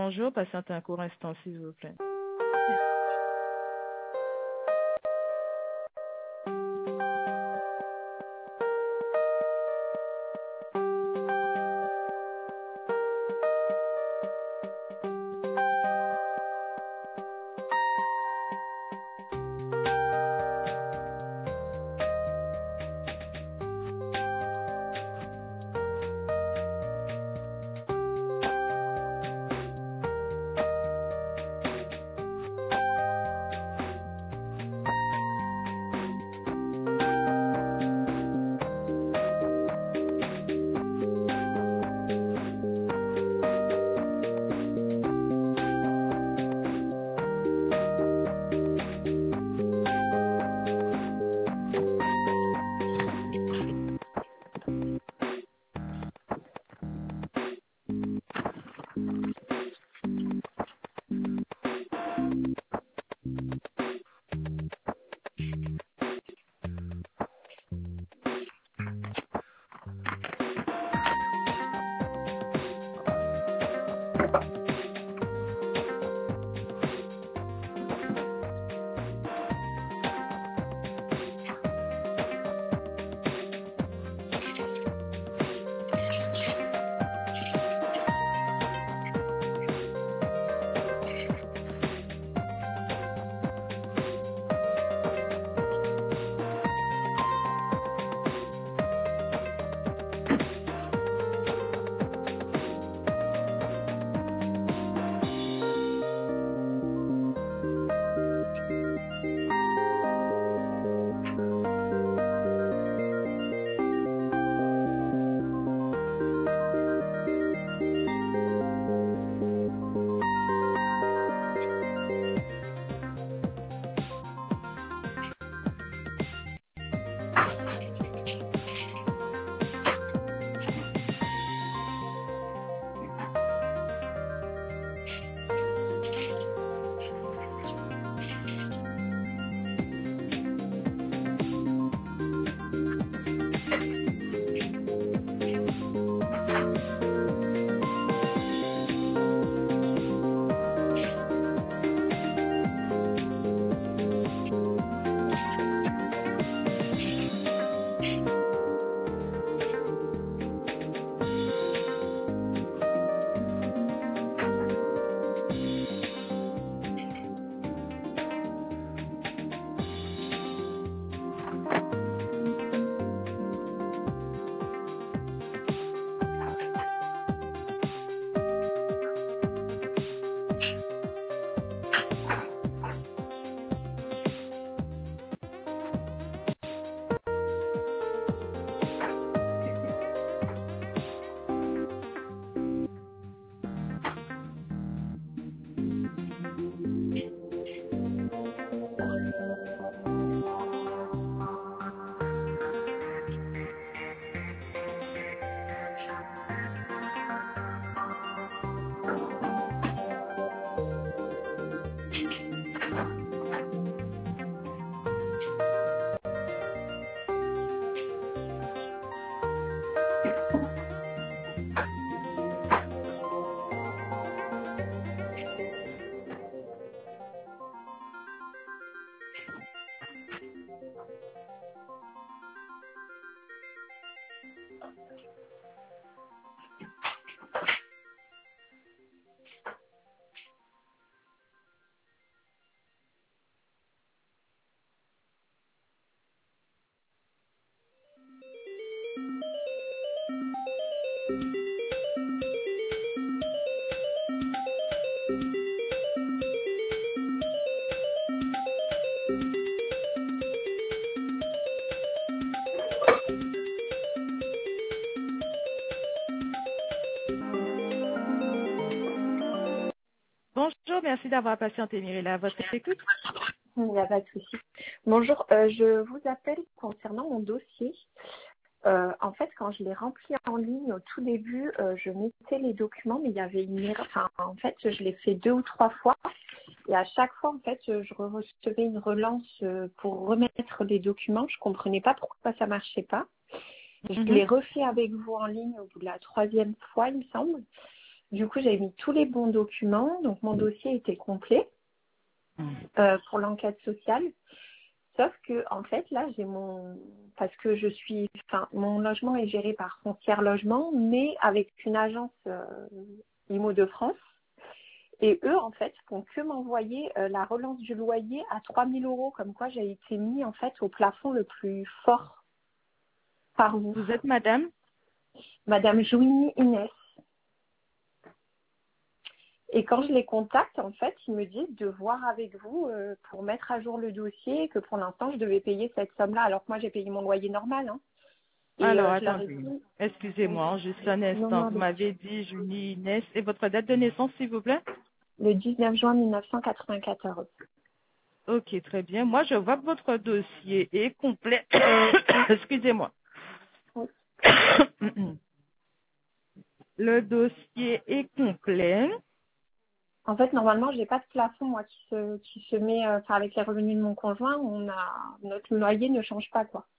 bonjour. Patientez un court instant, s'il vous plaît. Bonjour, merci d'avoir patienté, Mirella. Votre écoute? Il n'y a pas de souci. Bonjour, je vous appelle concernant mon dossier. En fait, quand je l'ai rempli en ligne au tout début, je mettais les documents, mais il y avait une erreur. Enfin, en fait, je l'ai fait 2 ou 3 fois. Et à chaque fois, en fait, je recevais une relance pour remettre les documents. Je ne comprenais pas pourquoi ça ne marchait pas. Je l'ai refait avec vous en ligne au bout de la 3e fois, il me semble. Du coup, j'ai mis tous les bons documents. Donc, mon dossier était complet pour l'enquête sociale. Sauf que, en fait, là, parce que mon logement est géré par Foncière Logement, mais avec une agence IMO de France. Et eux, en fait, font que m'envoyer la relance du loyer à 3 000 euros, comme quoi j'ai été mis, en fait, au plafond le plus fort par vous. Vous êtes madame? Madame Jouini Inès. Et quand je les contacte, en fait, ils me disent de voir avec vous pour mettre à jour le dossier, que pour l'instant, je devais payer cette somme-là, alors que moi, j'ai payé mon loyer normal. Hein. Et Alors, je leur ai attendez. dit, Excusez-moi, juste un non, instant. non, Vous m'avez dit Julie Inès. Et votre date de naissance, s'il vous plaît? le 19 juin 1994. Ok, très bien. Moi, je vois que votre dossier est complet. Excusez-moi. Oui. Le dossier est complet. En fait, normalement, j'ai pas de plafond, moi, qui se met, avec les revenus de mon conjoint, notre loyer ne change pas, quoi.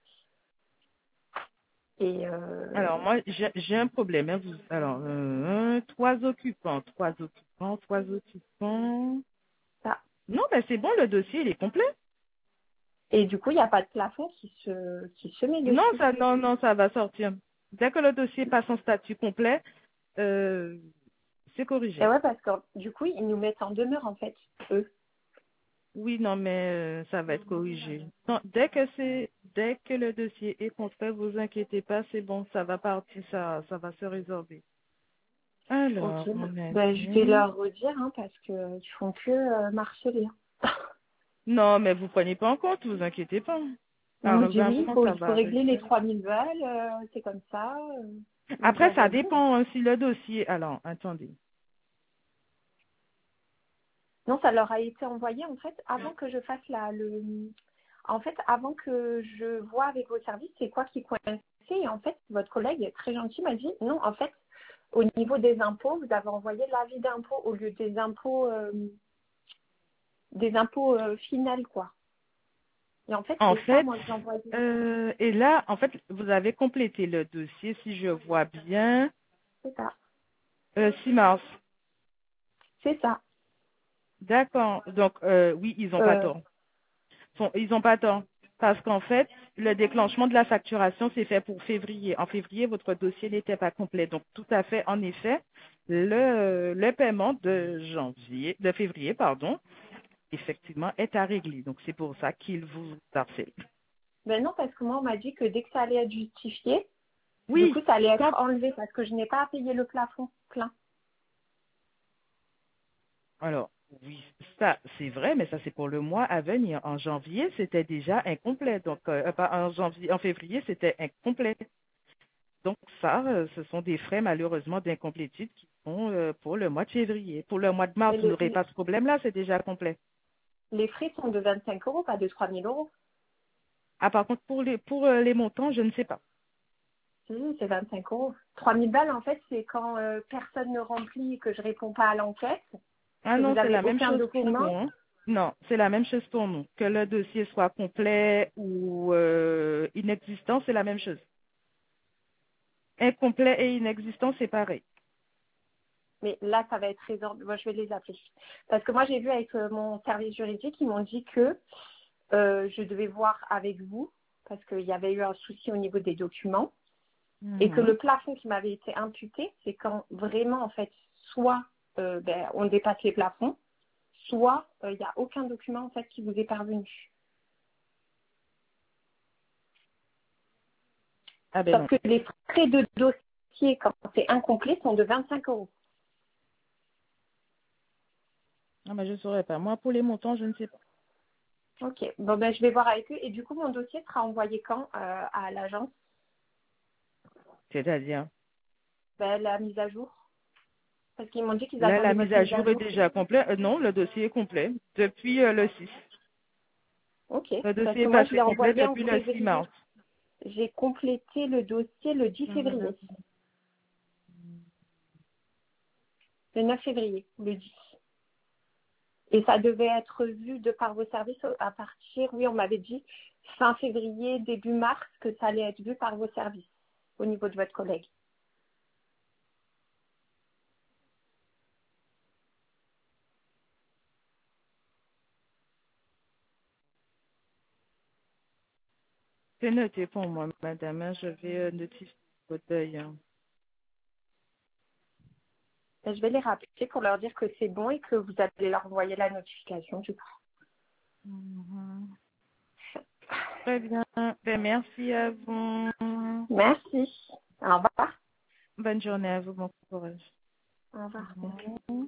Et Alors, moi, j'ai un problème. Hein. Alors, trois occupants, trois occupants, trois occupants. ça. Non, ben c'est bon, le dossier, il est complet. Et du coup, il n'y a pas de plafond qui se met Non, dessus. non, ça va sortir. Dès que le dossier passe en statut complet, c'est Et corrigé. ouais, parce que du coup, ils nous mettent en demeure, en fait, eux. Oui, non, mais ça va être corrigé. Non, dès que le dossier est complet, vous inquiétez pas, c'est bon, ça va partir, ça va se résorber. Ok. Alors, on a Ben, je vais dit... leur redire, hein, parce que ils font que marceler. Hein. Non, mais vous prenez pas en compte, vous inquiétez pas. Ils m'ont Alors, dit oui, vraiment, ça il faut va régler les rester. 3000 balles, c'est comme ça. Donc, je Après, leur ça redis. dépend hein, si le dossier... Alors, attendez. Non, ça leur a été envoyé, en fait, avant que je fasse En fait, avant que je vois avec vos services, c'est quoi qui coinçait. Et en fait, votre collègue, très gentil, m'a dit, non, en fait, au niveau des impôts, vous avez envoyé l'avis d'impôt au lieu des impôts finales, quoi. Et en fait, En c'est ça, fait, moi, que j'ai envoyé. et là, en fait, vous avez complété le dossier, si je vois bien, C'est ça. 6 mars. C'est ça. D'accord. Donc, oui, ils n'ont pas Euh, tort. Ils n'ont pas tort. Parce qu'en fait, le déclenchement de la facturation s'est fait pour février. En février, votre dossier n'était pas complet. Donc, tout à fait, en effet, le paiement de février, pardon, effectivement, est à régler. Donc, c'est pour ça qu'ils vous harcèlent. ben non, parce que moi, on m'a dit que dès que ça allait être justifié, du Oui, coup, ça allait être quand enlevé parce que je n'ai pas à payer le plafond plein. Alors, oui, ça, c'est vrai, mais ça, c'est pour le mois à venir. En janvier, c'était déjà incomplet. Donc, en février, c'était incomplet. Donc, ça, ce sont des frais, malheureusement, d'incomplétude qui sont pour le mois de février. Pour le mois de mars, Mais vous n'aurez pas ce problème-là, c'est déjà complet. les frais sont de 25 euros, pas de 3000 euros. Ah, par contre, pour les montants, je ne sais pas. Si, c'est 25 euros. 3000 balles, en fait, c'est quand personne ne remplit et que je réponds pas à l'enquête, Ah que vous non, c'est n'avez la même aucun chose pour nous. document. Hein. Non, c'est la même chose pour nous. Que le dossier soit complet ou inexistant, c'est la même chose. Incomplet et inexistant, c'est pareil. Mais là, ça va être résorbé. Moi, je vais les appeler. Parce que moi, j'ai vu avec mon service juridique, ils m'ont dit que je devais voir avec vous, parce qu'il y avait eu un souci au niveau des documents, et que Mhm. le plafond qui m'avait été imputé, c'est quand vraiment, en fait, soit on dépasse les plafonds, soit il n'y a aucun document, en fait, qui vous est parvenu. Ah ben Parce non. que les frais de dossier, quand c'est incomplet, sont de 25 euros. Ah ben je ne saurais pas. Moi, pour les montants, je ne sais pas. Ok, bon ben je vais voir avec eux. Et du coup, mon dossier sera envoyé quand à l'agence? C'est-à-dire, La mise à jour. Parce qu'ils m'ont dit qu'ils là, la attendaient mise votre à mise à jour est jour. déjà complète. Non, le dossier est complet depuis le 6. Ok, Le parce dossier que est moi je passé l'ai complet envoyé en depuis le 6 février. mars. J'ai complété le dossier le 10 février. Le 9 février, le 10. Et ça devait être vu de par vos services à partir, oui, on m'avait dit fin février, début mars, que ça allait être vu par vos services au niveau de votre collègue. C'est noté pour moi, madame. Je vais notifier votre deuil. Je vais les rappeler pour leur dire que c'est bon et que vous allez leur envoyer la notification du coup. Mhm. Très bien. Ben, merci à vous. Merci. Au revoir. Bonne journée à vous. Bon courage. Au revoir. Mhm.